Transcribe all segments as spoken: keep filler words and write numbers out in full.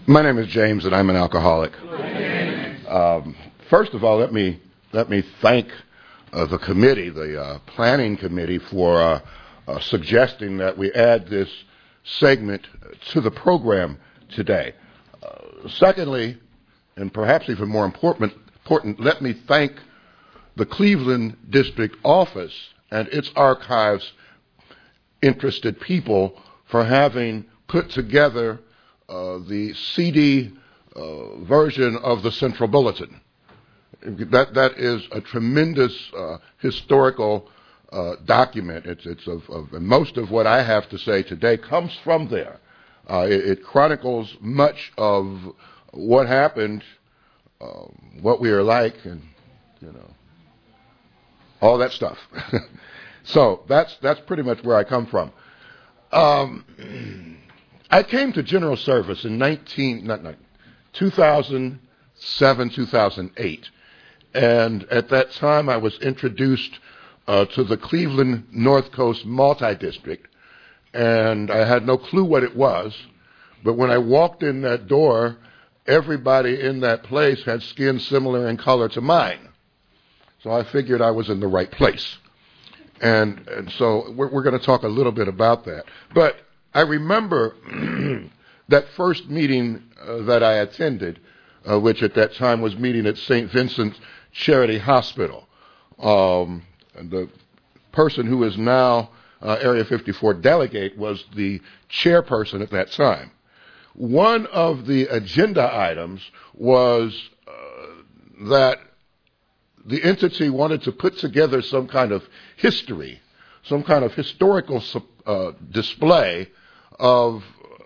My name is James, and I'm an alcoholic. Um, first of all, let me let me thank uh, the committee, the uh, planning committee, for uh, uh, suggesting that we add this segment to the program today. Uh, secondly, and perhaps even more important, important, let me thank the Cleveland District Office and its archives interested people for having put together uh, the C D uh, version of the Central Bulletin. That that is a tremendous uh, historical uh, document. It's it's of, of and most of what I have to say today comes from there. Uh, it, it chronicles much of what happened, uh, what we are like, and you know all that stuff. So that's that's pretty much where I come from. Um, I came to General Service in nineteen, not, not, two thousand seven, two thousand eight, and at that time I was introduced uh, to the Cleveland North Coast Multi-District, and I had no clue what it was, but when I walked in that door, everybody in that place had skin similar in color to mine, so I figured I was in the right place. And, and so we're, we're going to talk a little bit about that. But I remember that first meeting uh, that I attended, uh, which at that time was meeting at Saint Vincent Charity Hospital. Um, and the person who is now uh, Area fifty-four delegate was the chairperson at that time. One of the agenda items was uh, that the entity wanted to put together some kind of history, some kind of historical uh, display of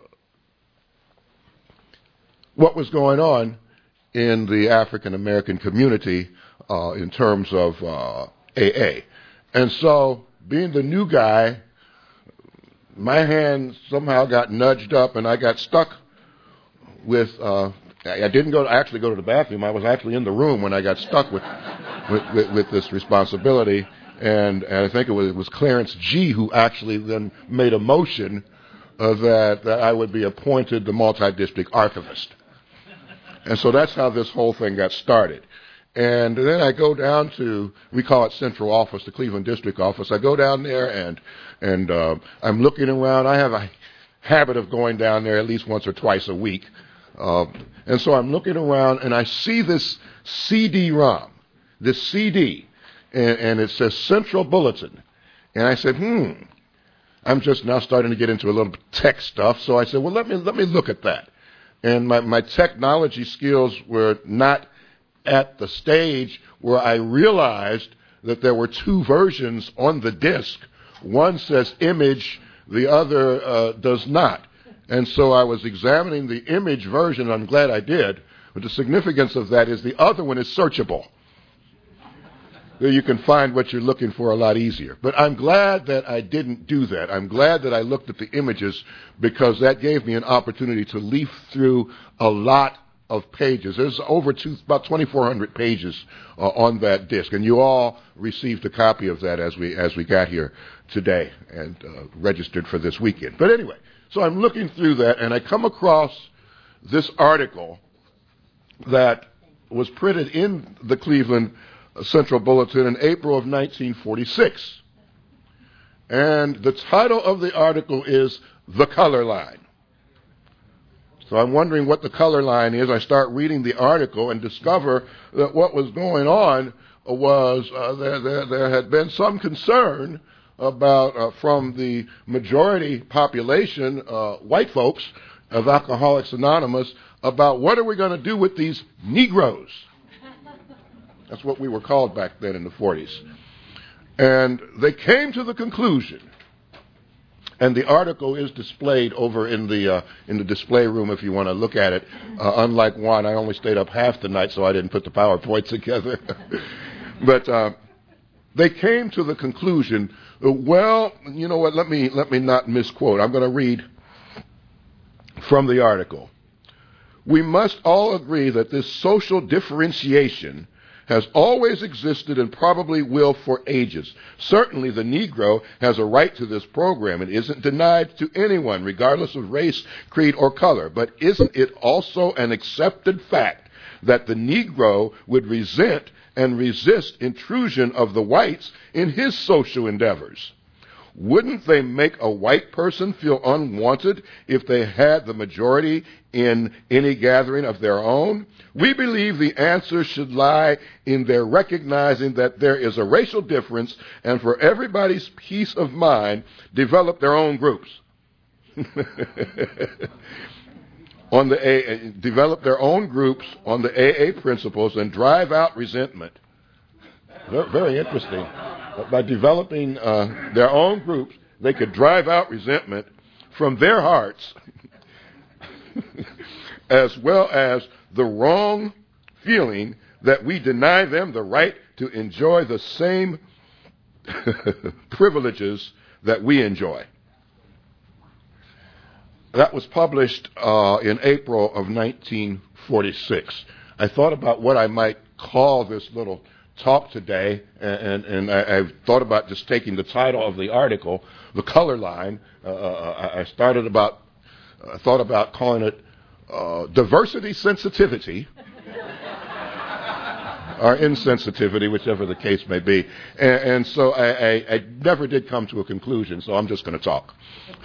what was going on in the African American community uh, in terms of uh, A A. And so, being the new guy, my hand somehow got nudged up and I got stuck with, uh, I didn't go to, actually go to the bathroom. I was actually in the room when I got stuck with with, with, with this responsibility. And, and I think it was, it was Clarence G. who actually then made a motion uh, that, that I would be appointed the multi-district archivist. And so that's how this whole thing got started. And then I go down to, we call it Central Office, the Cleveland District Office. I go down there and and uh, I'm looking around. I have a habit of going down there at least once or twice a week. Uh, and so I'm looking around and I see this C D ROM, this C D, and, and it says Central Bulletin. And I said, hmm, I'm just now starting to get into a little tech stuff. So I said, well, let me let me look at that. And my, my technology skills were not at the stage where I realized that there were two versions on the disc. One says image, the other uh, does not. And so I was examining the image version. I'm glad I did. But the significance of that is the other one is searchable. You can find what you're looking for a lot easier. But I'm glad that I didn't do that. I'm glad that I looked at the images because that gave me an opportunity to leaf through a lot of pages. There's over two, about twenty-four hundred pages uh, on that disc, and you all received a copy of that as we as we got here today and uh, registered for this weekend. But anyway, so I'm looking through that, and I come across this article that was printed in the Cleveland Central Bulletin in April of nineteen forty-six. And the title of the article is The Color Line. So I'm wondering what the color line is. I start reading the article and discover that what was going on was uh, there, there, there had been some concern about, uh, from the majority population, uh, white folks of Alcoholics Anonymous, about what are we going to do with these Negroes? That's what we were called back then in the forties. And they came to the conclusion, and the article is displayed over in the uh, in the display room if you want to look at it. Uh, unlike Juan, I only stayed up half the night, so I didn't put the PowerPoint together. But uh, they came to the conclusion, uh, well, you know what, let me, let me not misquote. I'm going to read from the article. We must all agree that this social differentiation has always existed and probably will for ages. Certainly the Negro has a right to this program. It isn't denied to anyone, regardless of race, creed, or color. But isn't it also an accepted fact that the Negro would resent and resist intrusion of the whites in his social endeavors? Wouldn't they make a white person feel unwanted if they had the majority in any gathering of their own? We believe the answer should lie in their recognizing that there is a racial difference, and for everybody's peace of mind, develop their own groups. on the A A, develop their own groups on the A A principles and drive out resentment. Very interesting. By developing uh, their own groups, they could drive out resentment from their hearts, as well as the wrong feeling that we deny them the right to enjoy the same privileges that we enjoy. That was published uh, in April of nineteen forty-six. I thought about what I might call this little talk today, and, and I, I've thought about just taking the title of the article, The Color Line. Uh, I started about, I thought about calling it uh, Diversity Sensitivity, or Insensitivity, whichever the case may be. And, and so I, I, I never did come to a conclusion, so I'm just going to talk.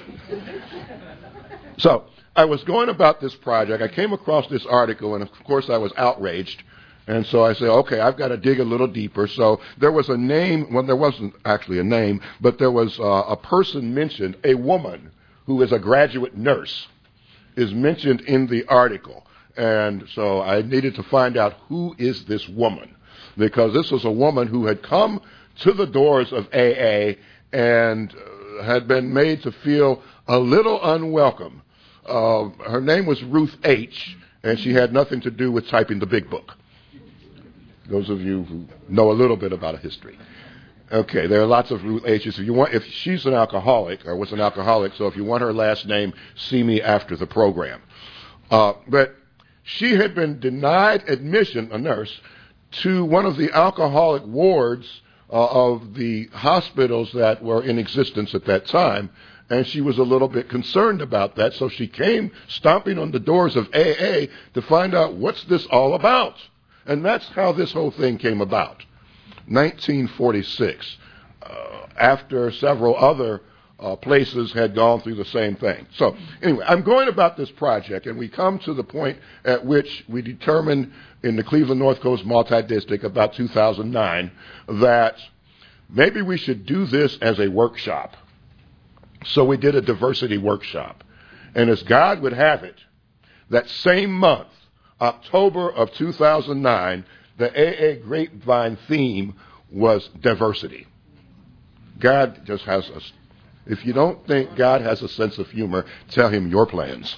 So I was going about this project. I came across this article, and of course I was outraged. And so I said, okay, I've got to dig a little deeper. So there was a name, well, there wasn't actually a name, but there was uh, a person mentioned, a woman who is a graduate nurse, is mentioned in the article. And so I needed to find out who is this woman, because this was a woman who had come to the doors of A A and uh, had been made to feel a little unwelcome. Uh, her name was Ruth H., and she had nothing to do with typing the big book. Those of you who know a little bit about a history. Okay, there are lots of Ruth H's. If you want, if she's an alcoholic or was an alcoholic, so if you want her last name, see me after the program. Uh, but she had been denied admission, a nurse, to one of the alcoholic wards uh, of the hospitals that were in existence at that time, and she was a little bit concerned about that. So she came stomping on the doors of A A to find out what's this all about. And that's how this whole thing came about. nineteen forty-six, uh, after several other uh, places had gone through the same thing. So anyway, I'm going about this project, and we come to the point at which we determined in the Cleveland North Coast Multi-District about two thousand nine that maybe we should do this as a workshop. So we did a diversity workshop. And as God would have it, that same month, October of two thousand nine, the A A Grapevine theme was diversity. God just has a, if you don't think God has a sense of humor, tell him your plans.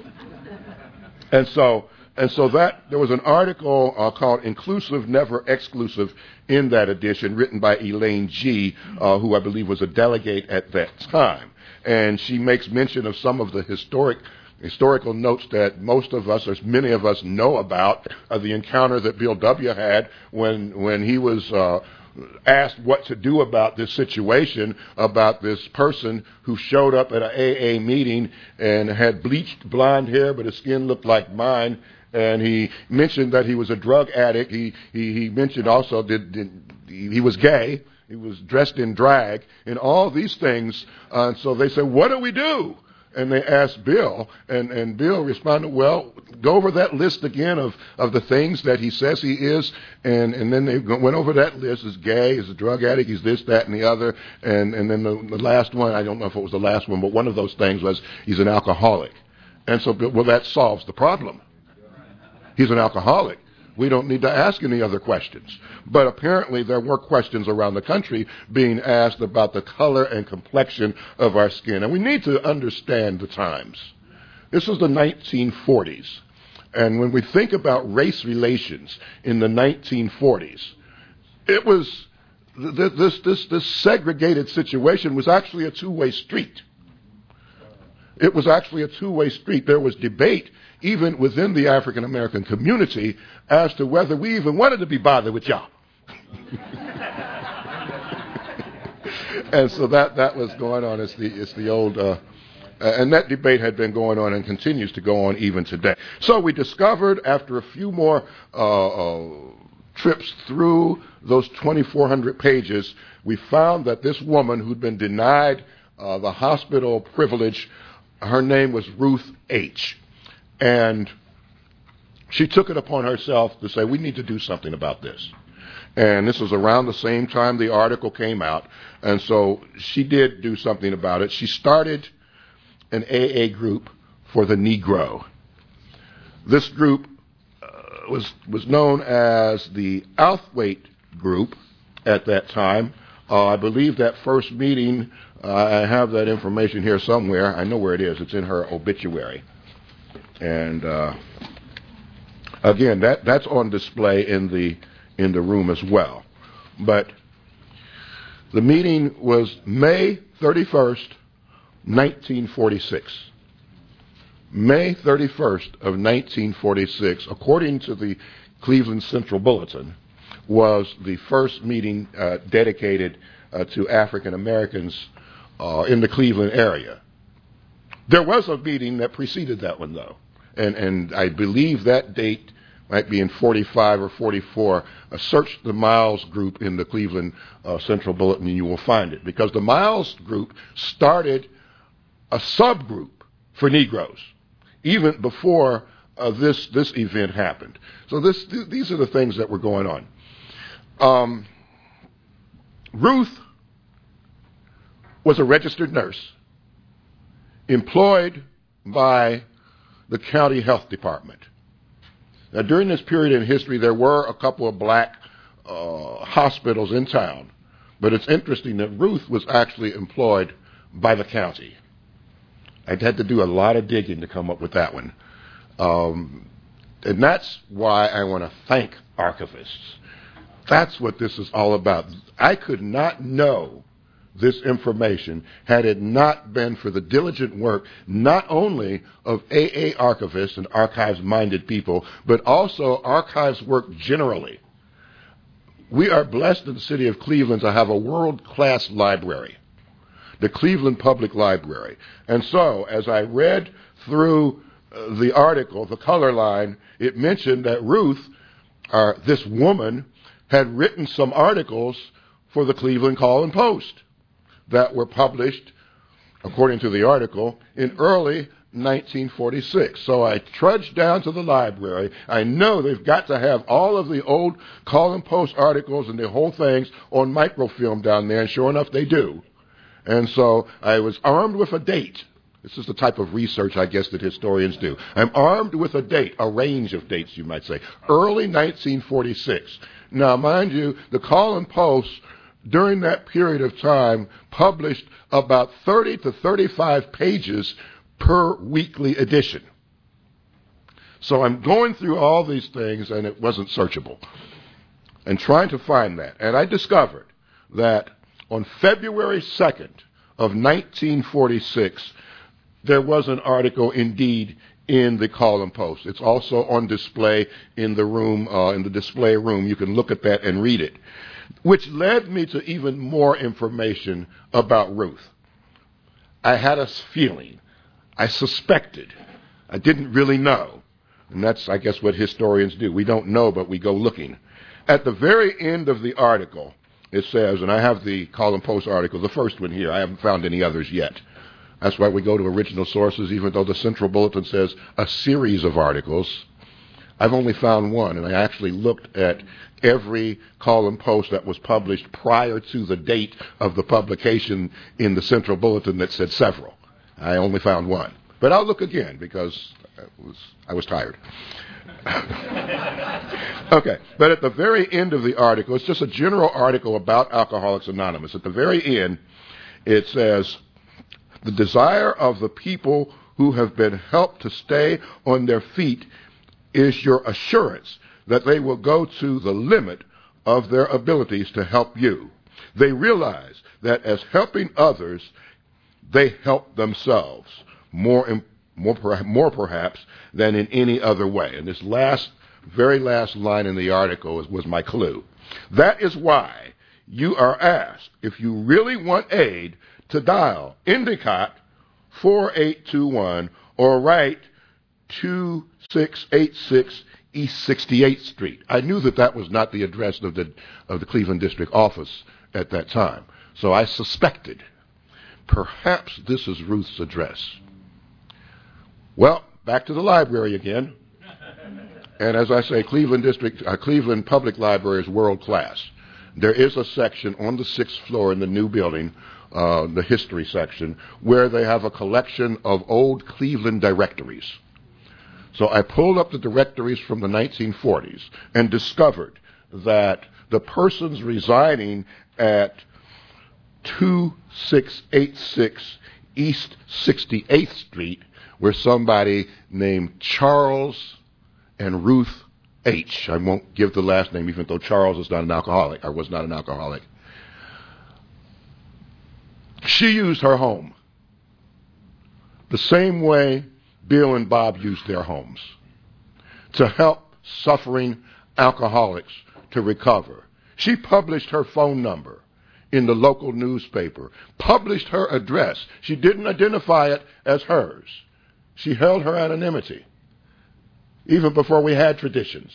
And so, and so that, there was an article uh, called Inclusive, Never Exclusive in that edition, written by Elaine G., uh, who I believe was a delegate at that time. And she makes mention of some of the historic historical notes that most of us, or many of us, know about, uh, the encounter that Bill W. had when when he was uh, asked what to do about this situation, about this person who showed up at an A A meeting and had bleached blonde hair, but his skin looked like mine. And he mentioned that he was a drug addict. He he, he mentioned also that he was gay. He was dressed in drag, and all these things. Uh, and so they said, what do we do? And they asked Bill, and, and Bill responded, well, go over that list again of, of the things that he says he is, and, and then they went over that list. He's gay, he's a drug addict, he's this, that, and the other, and, and then the, the last one, I don't know if it was the last one, but one of those things was he's an alcoholic. And so, well, that solves the problem. He's an alcoholic. We don't need to ask any other questions. But apparently there were questions around the country being asked about the color and complexion of our skin. And we need to understand the times. This was the nineteen forties. And when we think about race relations in the nineteen forties, it was, this, this, this segregated situation was actually a two-way street. it was actually a two-way street. There was debate even within the African American community as to whether we even wanted to be bothered with y'all. And so that, that was going on. It's the, it's the old, uh, and that debate had been going on and continues to go on even today. So we discovered after a few more uh, uh, trips through those twenty-four hundred pages, we found that this woman who'd been denied uh, the hospital privilege, her name was Ruth H. And she took it upon herself to say, we need to do something about this. And this was around the same time the article came out. And so she did do something about it. She started an A A group for the Negro. This group uh, was was known as the Outhwaite Group at that time. Uh, I believe that first meeting, uh, I have that information here somewhere. I know where it is. It's in her obituary. And uh, again, that, that's on display in the in the room as well. But the meeting was May thirty-first, nineteen forty-six. May thirty-first of nineteen forty-six, according to the Cleveland Central Bulletin, was the first meeting uh, dedicated uh, to African Americans uh, in the Cleveland area. There was a meeting that preceded that one, though, and, and I believe that date might be in forty-five or forty-four. Uh, search the Miles Group in the Cleveland uh, Central Bulletin and you will find it, because the Miles Group started a subgroup for Negroes even before uh, this this event happened. So this th- these are the things that were going on. Um, Ruth was a registered nurse employed by the county health department. Now, during this period in history, there were a couple of black uh, hospitals in town, but it's interesting that Ruth was actually employed by the county. I'd had to do a lot of digging to come up with that one. Um, and that's why I want to thank archivists. That's what this is all about. I could not know this information had it not been for the diligent work not only of A A archivists and archives-minded people, but also archives work generally. We are blessed in the city of Cleveland to have a world-class library, the Cleveland Public Library. And so, as I read through uh, the article, the color line, it mentioned that Ruth, or this woman, had written some articles for the Cleveland Call and Post that were published, according to the article, in early nineteen forty-six. So I trudged down to the library. I know they've got to have all of the old Call and Post articles and the whole things on microfilm down there, and sure enough, they do. And so I was armed with a date. This is the type of research, I guess, that historians do. I'm armed with a date, a range of dates, you might say. Early nineteen forty-six. Now, mind you, the Call and Post during that period of time published about thirty to thirty-five pages per weekly edition. So I'm going through all these things, and it wasn't searchable, and trying to find that. And I discovered that on February second of nineteen forty-six, there was an article indeed in the Call and Post. It's also on display in the room, uh, in the display room. You can look at that and read it, which led me to even more information about Ruth. I had a feeling. I suspected. I didn't really know. And that's, I guess, what historians do. We don't know, but we go looking. At the very end of the article, it says, and I have the Call and Post article, the first one here. I haven't found any others yet. That's why we go to original sources, even though the Central Bulletin says a series of articles. I've only found one, and I actually looked at every Call and Post that was published prior to the date of the publication in the Central Bulletin that said several. I only found one. But I'll look again because I was, I was tired. Okay, but at the very end of the article, it's just a general article about Alcoholics Anonymous. At the very end, it says, the desire of the people who have been helped to stay on their feet is your assurance that they will go to the limit of their abilities to help you. They realize that as helping others, they help themselves. more, more, more perhaps than in any other way. And this last, very last line in the article was, was my clue. That is why you are asked, if you really want aid, to dial Endicott four eight two one or write two six eight six East sixty-eighth Street. I knew that that was not the address of the of the Cleveland District Office at that time. So I suspected perhaps this is Ruth's address. Well, back to the library again. And as I say, Cleveland District, uh, Cleveland Public Library is world class. There is a section on the sixth floor in the new building, uh, the history section, where they have a collection of old Cleveland directories. So I pulled up the directories from the nineteen forties and discovered that the persons residing at two six eight six East sixty-eighth Street were somebody named Charles and Ruth H. I won't give the last name, even though Charles is not an alcoholic, or was not an alcoholic. She used her home the same way Bill and Bob used their homes, to help suffering alcoholics to recover. She published her phone number in the local newspaper, published her address. She didn't identify it as hers. She held her anonymity, even before we had traditions.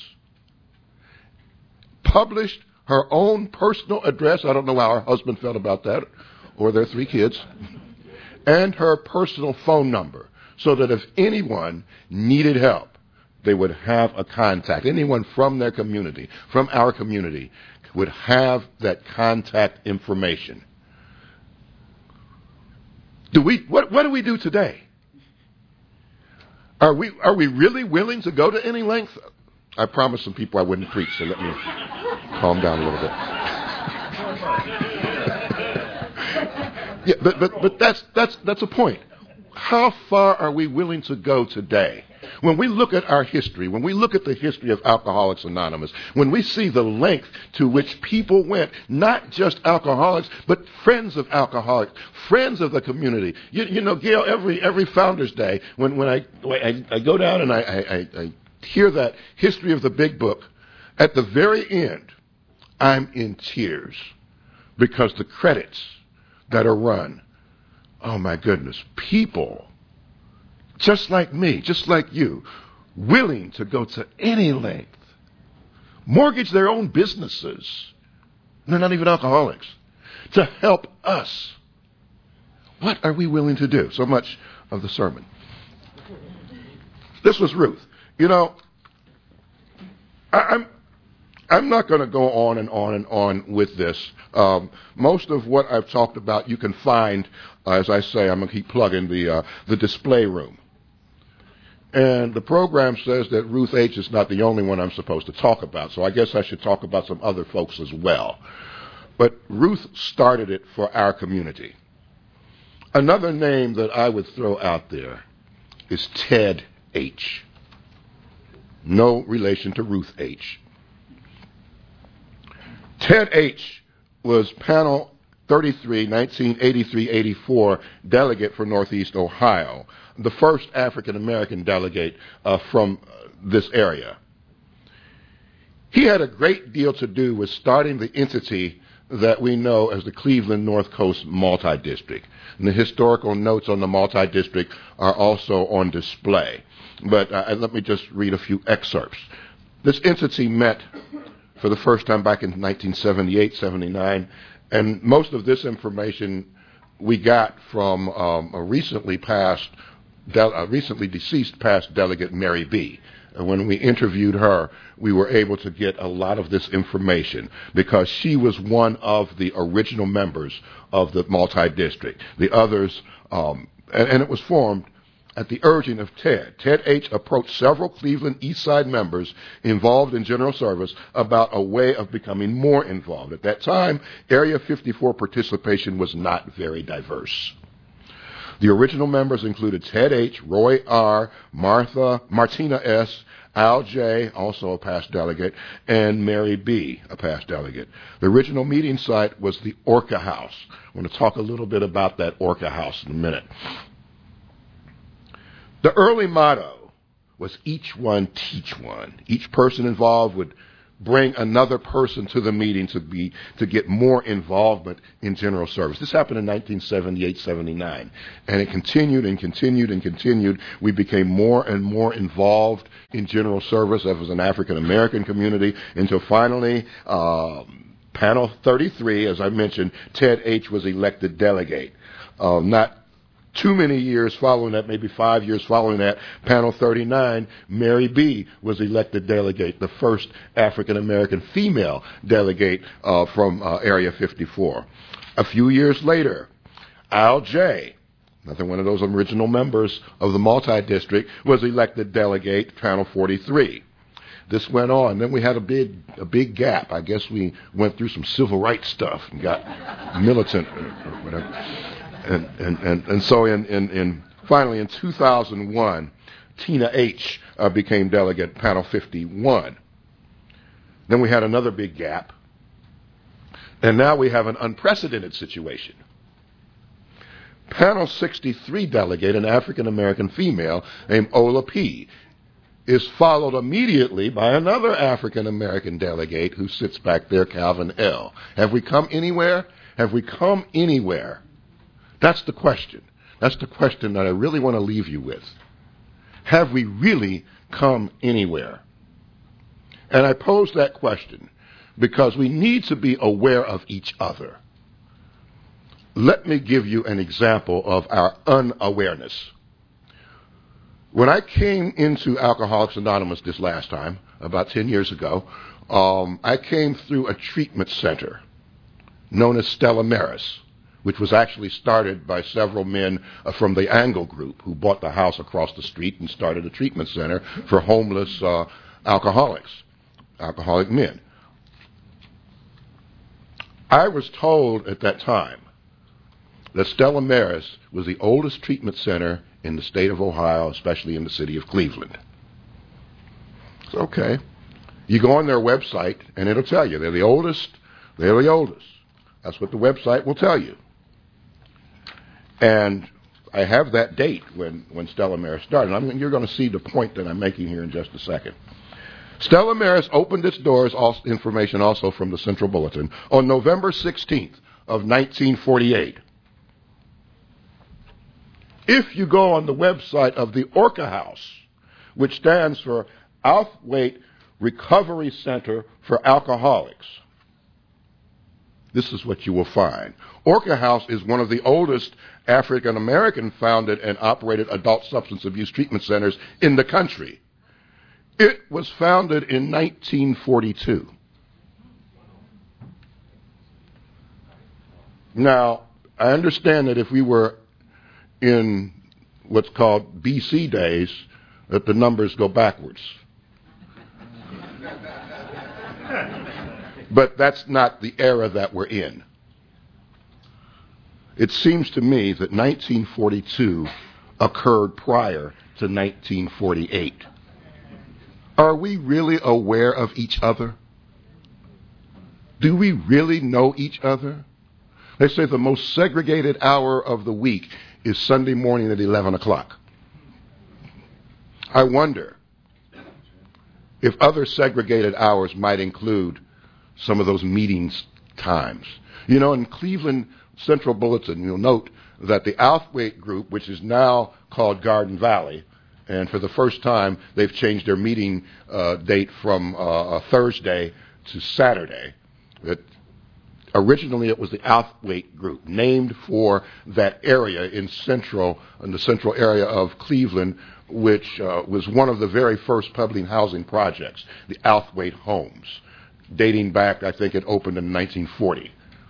Published her own personal address. I don't know how her husband felt about that, or their three kids, and her personal phone number, so that if anyone needed help, they would have a contact. Anyone from their community, from our community, would have that contact information. Do we? What, what do we do today? Are we are we really willing to go to any length? I promised some people I wouldn't preach, so let me calm down a little bit. yeah, but but but that's that's that's a point. How far are we willing to go today? When we look at our history, when we look at the history of Alcoholics Anonymous, when we see the length to which people went, not just alcoholics, but friends of alcoholics, friends of the community. You, you know, Gail, every every Founders Day, when, when I, I I go down and I, I, I hear that history of the big book, at the very end, I'm in tears because the credits that are run, oh my goodness, people just like me, just like you, willing to go to any length, mortgage their own businesses, they're not even alcoholics, to help us. What are we willing to do? So much of the sermon. This was Ruth. You know, I, I'm I'm not going to go on and on and on with this. Um, most of what I've talked about you can find, uh, as I say, I'm going to keep plugging the uh, the display room. And the program says that Ruth H. is not the only one I'm supposed to talk about, so I guess I should talk about some other folks as well. But Ruth started it for our community. Another name that I would throw out there is Ted H. No relation to Ruth H. Ted H. was panel thirty-three, nineteen eighty-three eighty-four delegate for Northeast Ohio, the first African-American delegate uh, from uh, this area. He had a great deal to do with starting the entity that we know as the Cleveland North Coast Multi-District. And the historical notes on the multi-district are also on display. But uh, let me just read a few excerpts. This entity met for the first time back in nineteen seventy-eight seventy-nine, and most of this information we got from um, a recently passed, de- a recently deceased past delegate, Mary B. And when we interviewed her, we were able to get a lot of this information because she was one of the original members of the multi-district. The others, um, and, and it was formed at the urging of Ted. Ted H. approached several Cleveland East Side members involved in general service about a way of becoming more involved. At that time, Area fifty-four participation was not very diverse. The original members included Ted H., Roy R., Martha, Martina S., Al J., also a past delegate, and Mary B., a past delegate. The original meeting site was the Orca House. I'm going to talk a little bit about that Orca House in a minute. The early motto was each one teach one. Each person involved would bring another person to the meeting to be to get more involvement in general service. This happened in nineteen seventy-eight seventy-nine, and it continued and continued and continued. We became more and more involved in general service as an African American community until finally um, panel thirty-three, as I mentioned, Ted H. was elected delegate. Uh, not too many years following that, maybe five years following that, panel thirty-nine, Mary B. was elected delegate, the first African-American female delegate uh, from uh, Area fifty-four. A few years later, Al J., another one of those original members of the multi-district, was elected delegate, panel forty-three. This went on. Then we had a big a big gap. I guess we went through some civil rights stuff and got militant or whatever. And, and, and, and so in, in, in finally in two thousand one, Tina H. Uh, became delegate, panel fifty-one. Then we had another big gap. And now we have an unprecedented situation. Panel sixty-three delegate, an African-American female named Ola P., is followed immediately by another African-American delegate who sits back there, Calvin L. Have we come anywhere? Have we come anywhere? That's the question. That's the question that I really want to leave you with. Have we really come anywhere? And I pose that question because we need to be aware of each other. Let me give you an example of our unawareness. When I came into Alcoholics Anonymous this last time, about ten years ago, um, I came through a treatment center known as Stella Maris, which was actually started by several men uh, from the Angle Group who bought the house across the street and started a treatment center for homeless uh, alcoholics, alcoholic men. I was told at that time that Stella Maris was the oldest treatment center in the state of Ohio, especially in the city of Cleveland. So, okay. You go on their website, and it'll tell you they're the oldest, they're the oldest. That's what the website will tell you. And I have that date when, when Stella Maris started. I mean, you're going to see the point that I'm making here in just a second. Stella Maris opened its doors, also, information also from the Central Bulletin, on November sixteenth of nineteen forty-eight. If you go on the website of the Orca House, which stands for Outhwaite Recovery Center for Alcoholics, this is what you will find. Orca House is one of the oldest African-American founded and operated adult substance abuse treatment centers in the country. It was founded in nineteen forty-two. Now, I understand that if we were in what's called B C days, that the numbers go backwards. But that's not the era that we're in. It seems to me that nineteen forty-two occurred prior to nineteen forty-eight. Are we really aware of each other? Do we really know each other? They say the most segregated hour of the week is Sunday morning at eleven o'clock. I wonder if other segregated hours might include some of those meetings times. You know, in Cleveland Central Bulletin, you'll note that the Outhwaite Group, which is now called Garden Valley, and for the first time they've changed their meeting uh, date from uh, a Thursday to Saturday. That originally it was the Outhwaite Group, named for that area in central, in the central area of Cleveland, which uh, was one of the very first public housing projects, the Outhwaite Homes, dating back, I think it opened in nineteen forty.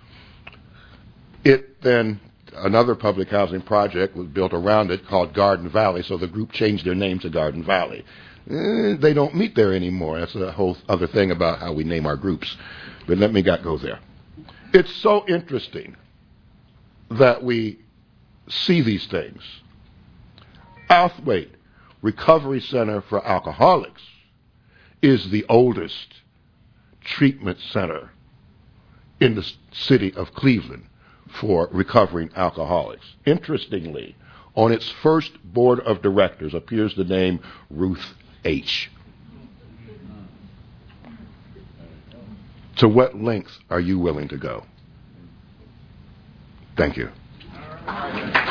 It then, another public housing project was built around it called Garden Valley, so the group changed their name to Garden Valley. Eh, they don't meet there anymore. That's a whole other thing about how we name our groups. But let me not go there. It's so interesting that we see these things. Outhwaite Recovery Center for Alcoholics is the oldest treatment center in the city of Cleveland for recovering alcoholics. Interestingly, On its first board of directors appears the name Ruth H. To what lengths are you willing to go? Thank you.